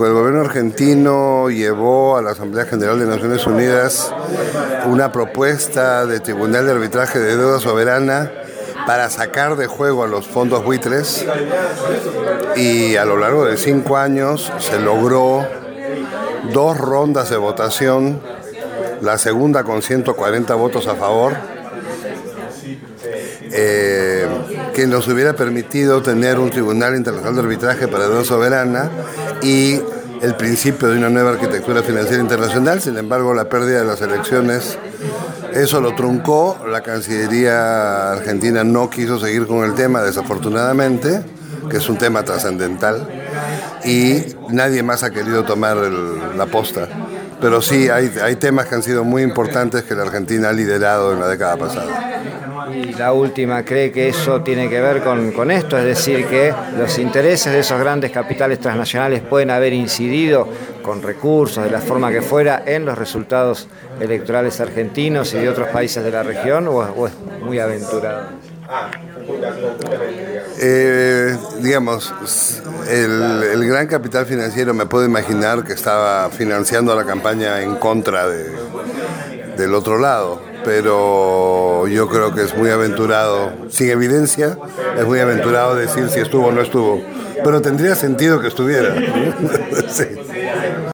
México. El gobierno argentino llevó a la Asamblea General de Naciones Unidas una propuesta de Tribunal de Arbitraje de Deuda Soberana para sacar de juego a los fondos buitres, y a lo largo de 5 años se logró 2 rondas de votación, la segunda con 140 votos a favor, que nos hubiera permitido tener un Tribunal Internacional de Arbitraje para Deuda Soberana y el principio de una nueva arquitectura financiera internacional. Sin embargo, la pérdida de las elecciones eso lo truncó. La Cancillería argentina no quiso seguir con el tema, desafortunadamente, que es un tema trascendental, y nadie más ha querido tomar la posta. Pero sí, hay temas que han sido muy importantes que la Argentina ha liderado en la década pasada. Y la última, ¿cree que eso tiene que ver con esto? Es decir, que los intereses de esos grandes capitales transnacionales pueden haber incidido con recursos, de la forma que fuera, en los resultados electorales argentinos y de otros países de la región, o es muy aventurado? Digamos, el gran capital financiero, me puedo imaginar que estaba financiando la campaña en contra del otro lado, pero yo creo que es muy aventurado, sin evidencia, es muy aventurado decir si estuvo o no estuvo, pero tendría sentido que estuviera. Sí.